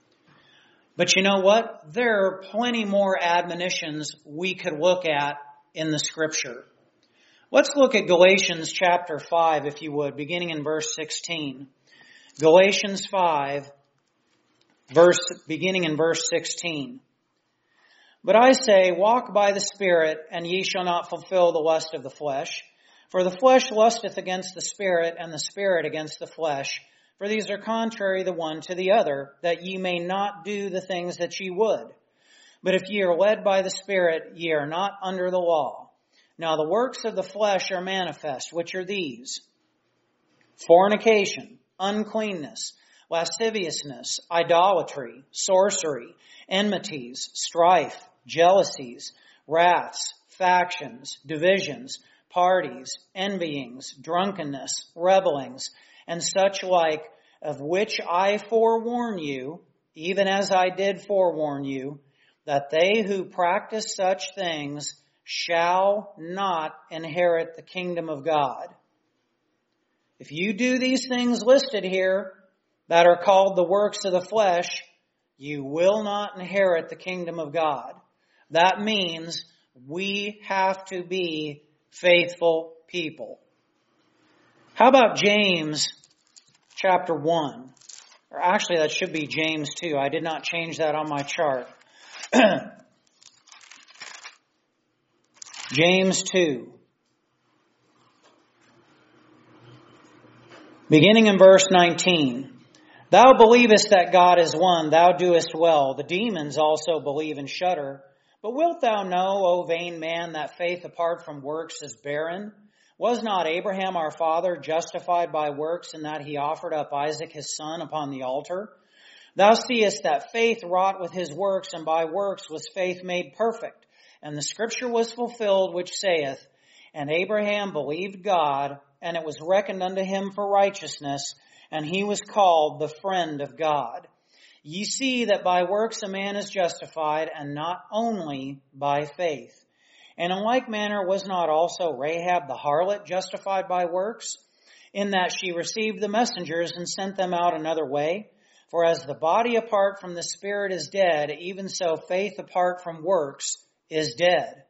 But you know what? There are plenty more admonitions we could look at in the Scripture. Let's look at Galatians chapter 5, if you would, beginning in verse 16. Galatians 5, beginning in verse 16. "But I say, walk by the Spirit, and ye shall not fulfill the lust of the flesh. For the flesh lusteth against the Spirit, and the Spirit against the flesh. For these are contrary the one to the other, that ye may not do the things that ye would. But if ye are led by the Spirit, ye are not under the law. Now the works of the flesh are manifest, which are these: fornication, uncleanness, lasciviousness, idolatry, sorcery, enmities, strife, jealousies, wraths, factions, divisions, parties, envyings, drunkenness, revelings, and such like, of which I forewarn you, even as I did forewarn you, that they who practice such things shall not inherit the kingdom of God." If you do these things listed here that are called the works of the flesh, you will not inherit the kingdom of God. That means we have to be faithful people. How about James chapter 1? Or actually, that should be James 2. I did not change that on my chart. James 2. Beginning in verse 19. "Thou believest that God is one, thou doest well. The demons also believe and shudder. But wilt thou know, O vain man, that faith apart from works is barren? Was not Abraham our father justified by works in that he offered up Isaac his son upon the altar? Thou seest that faith wrought with his works, and by works was faith made perfect. And the scripture was fulfilled, which saith, And Abraham believed God, and it was reckoned unto him for righteousness, and he was called the friend of God. Ye see that by works a man is justified, and not only by faith. And in like manner was not also Rahab the harlot justified by works, in that she received the messengers and sent them out another way? For as the body apart from the Spirit is dead, even so faith apart from works is dead.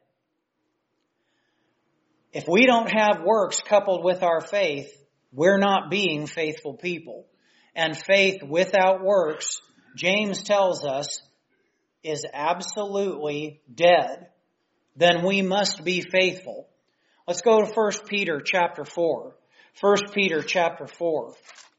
If we don't have works coupled with our faith, we're not being faithful people. And faith without works, James tells us, is absolutely dead. Then we must be faithful. Let's go to 1 Peter chapter 4. 1 Peter chapter 4.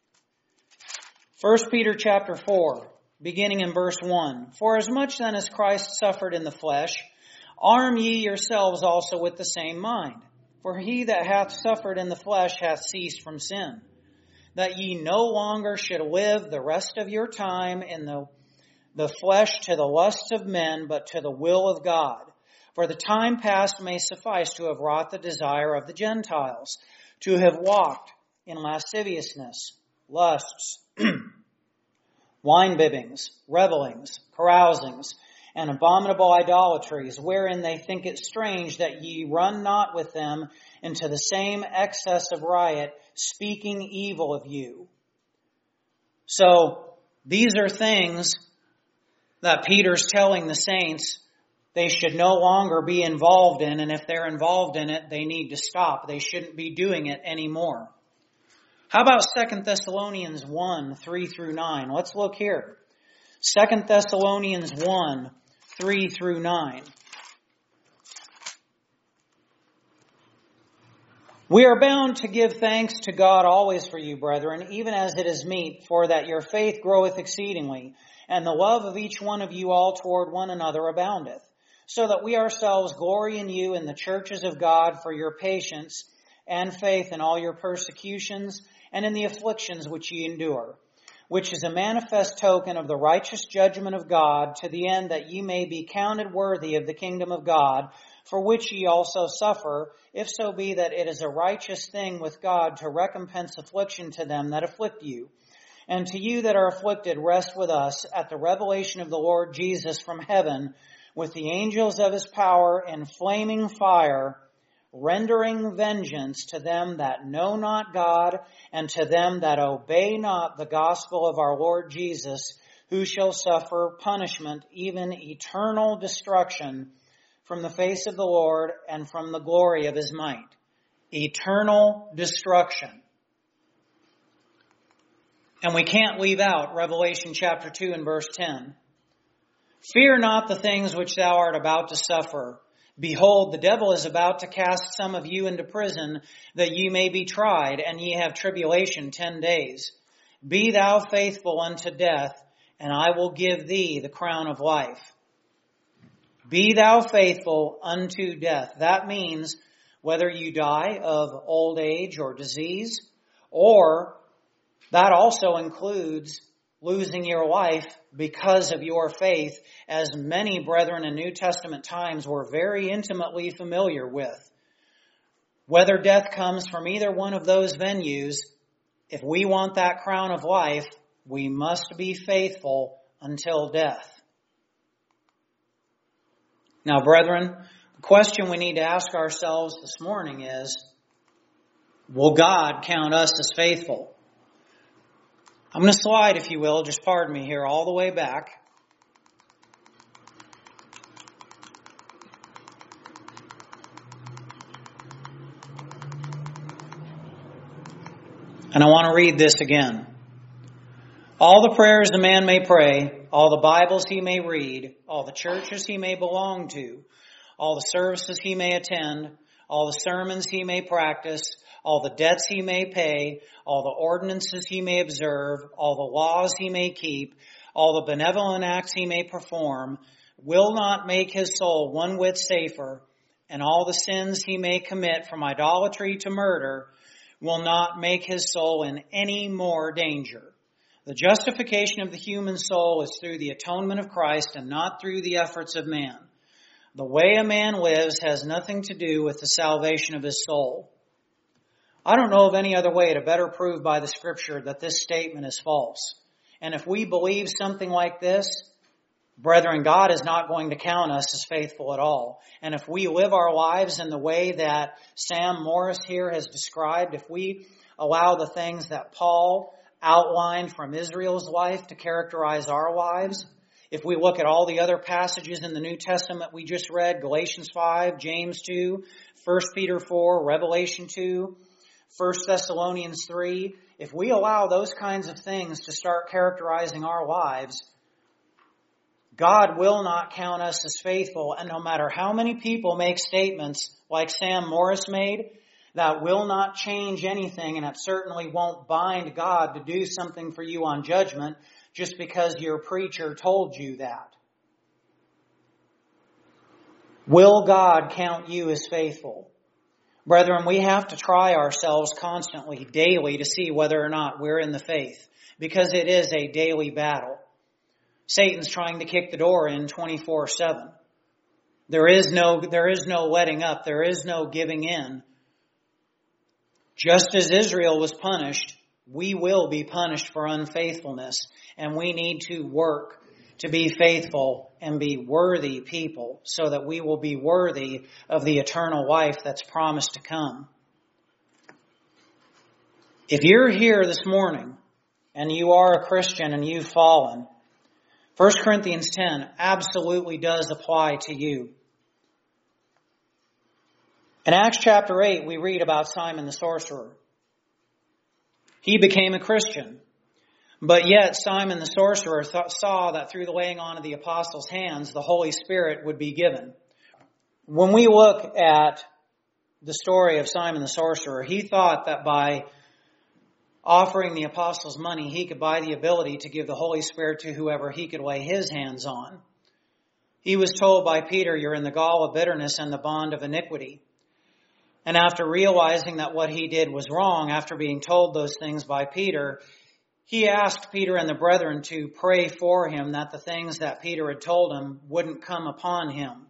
1 Peter chapter 4, beginning in verse 1. For as much then as Christ suffered in the flesh, arm ye yourselves also with the same mind. For he that hath suffered in the flesh hath ceased from sin, that ye no longer should live the rest of your time in the flesh to the lusts of men, but to the will of God. For the time past may suffice to have wrought the desire of the Gentiles, to have walked in lasciviousness, lusts, wine-bibbings, revellings, carousings, and abominable idolatries, wherein they think it strange that ye run not with them into the same excess of riot, speaking evil of you. So, these are things that Peter's telling the saints they should no longer be involved in, and if they're involved in it, they need to stop. They shouldn't be doing it anymore. How about 2 Thessalonians 1, 3 through 9? Let's look here. 2 Thessalonians 1, 3 through 9. We are bound to give thanks to God always for you, brethren, even as it is meet, for that your faith groweth exceedingly, and the love of each one of you all toward one another aboundeth, so that we ourselves glory in you in the churches of God for your patience and faith in all your persecutions and in the afflictions which ye endure, which is a manifest token of the righteous judgment of God, to the end that ye may be counted worthy of the kingdom of God, for which ye also suffer, if so be that it is a righteous thing with God to recompense affliction to them that afflict you. And to you that are afflicted, rest with us at the revelation of the Lord Jesus from heaven, with the angels of his power in flaming fire, rendering vengeance to them that know not God, and to them that obey not the gospel of our Lord Jesus, who shall suffer punishment, even eternal destruction, from the face of the Lord and from the glory of his might. Eternal destruction. And we can't leave out Revelation chapter 2 and verse 10. Fear not the things which thou art about to suffer. Behold, the devil is about to cast some of you into prison, that ye may be tried, and ye have tribulation 10 days. Be thou faithful unto death, and I will give thee the crown of life. Be thou faithful unto death. That means whether you die of old age or disease, or that also includes losing your life because of your faith, as many brethren in New Testament times were very intimately familiar with. Whether death comes from either one of those venues, if we want that crown of life, we must be faithful until death. Now, brethren, the question we need to ask ourselves this morning is, will God count us as faithful? I'm going to slide, if you will, just pardon me here, all the way back. And I want to read this again. All the prayers a man may pray, all the Bibles he may read, all the churches he may belong to, all the services he may attend, all the sermons he may practice, all the debts he may pay, all the ordinances he may observe, all the laws he may keep, all the benevolent acts he may perform, will not make his soul one whit safer, and all the sins he may commit from idolatry to murder will not make his soul in any more danger. The justification of the human soul is through the atonement of Christ and not through the efforts of man. The way a man lives has nothing to do with the salvation of his soul. I don't know of any other way to better prove by the Scripture that this statement is false. And if we believe something like this, brethren, God is not going to count us as faithful at all. And if we live our lives in the way that Sam Morris here has described, if we allow the things that Paul outlined from Israel's life to characterize our lives. If we look at all the other passages in the New Testament we just read, Galatians 5, James 2, 1 Peter 4, Revelation 2, 1 Thessalonians 3, if we allow those kinds of things to start characterizing our lives, God will not count us as faithful. And no matter how many people make statements like Sam Morris made, that will not change anything, and it certainly won't bind God to do something for you on judgment just because your preacher told you that. Will God count you as faithful? Brethren, we have to try ourselves constantly, daily, to see whether or not we're in the faith, because it is a daily battle. Satan's trying to kick the door in 24/7. There is no letting up. There is no giving in. Just as Israel was punished, we will be punished for unfaithfulness, and we need to work to be faithful and be worthy people so that we will be worthy of the eternal life that's promised to come. If you're here this morning and you are a Christian and you've fallen, 1 Corinthians 10 absolutely does apply to you. In Acts chapter 8, we read about Simon the sorcerer. He became a Christian. But yet Simon the sorcerer saw that through the laying on of the apostles' hands, the Holy Spirit would be given. When we look at the story of Simon the sorcerer, he thought that by offering the apostles money, he could buy the ability to give the Holy Spirit to whoever he could lay his hands on. He was told by Peter, "You're in the gall of bitterness and the bond of iniquity." And after realizing that what he did was wrong, after being told those things by Peter, he asked Peter and the brethren to pray for him that the things that Peter had told him wouldn't come upon him.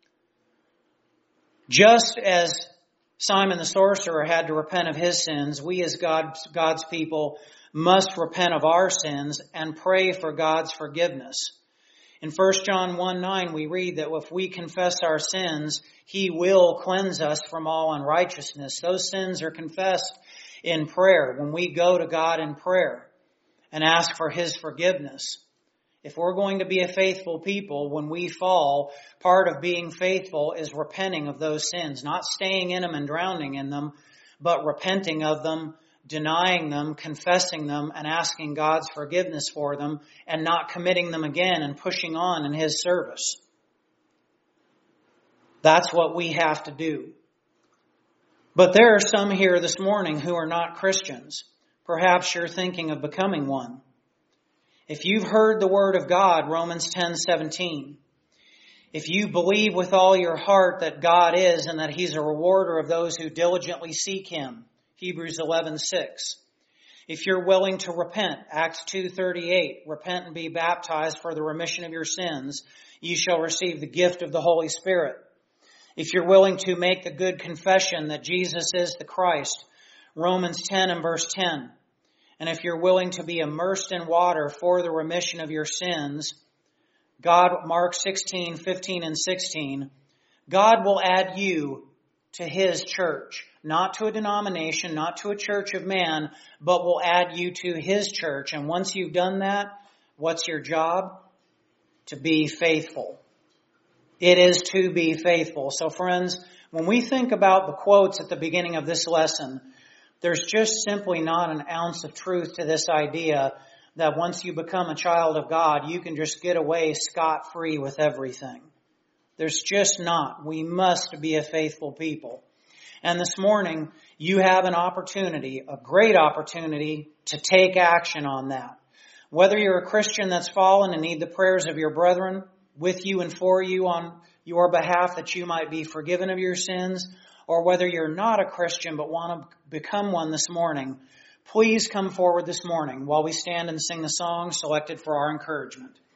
Just as Simon the sorcerer had to repent of his sins, we as God's people must repent of our sins and pray for God's forgiveness. In 1 John 1:9, we read that if we confess our sins, He will cleanse us from all unrighteousness. Those sins are confessed in prayer when we go to God in prayer and ask for His forgiveness. If we're going to be a faithful people, when we fall, part of being faithful is repenting of those sins, not staying in them and drowning in them, but repenting of them, denying them, confessing them, and asking God's forgiveness for them, and not committing them again and pushing on in His service. That's what we have to do. But there are some here this morning who are not Christians. Perhaps you're thinking of becoming one. If you've heard the word of God, Romans 10:17, if you believe with all your heart that God is and that He's a rewarder of those who diligently seek Him, Hebrews 11:6. If you're willing to repent, Acts 2:38, repent and be baptized for the remission of your sins, you shall receive the gift of the Holy Spirit. If you're willing to make the good confession that Jesus is the Christ, Romans 10 and verse 10. And if you're willing to be immersed in water for the remission of your sins, Mark 16:15 and 16, God will add you to His church. Not to a denomination, not to a church of man, but will add you to His church. And once you've done that, what's your job? To be faithful. It is to be faithful. So friends, when we think about the quotes at the beginning of this lesson, there's just simply not an ounce of truth to this idea that once you become a child of God, you can just get away scot-free with everything. There's just not. We must be a faithful people. And this morning, you have an opportunity, a great opportunity, to take action on that. Whether you're a Christian that's fallen and need the prayers of your brethren with you and for you on your behalf that you might be forgiven of your sins, or whether you're not a Christian but want to become one this morning, please come forward this morning while we stand and sing the song selected for our encouragement.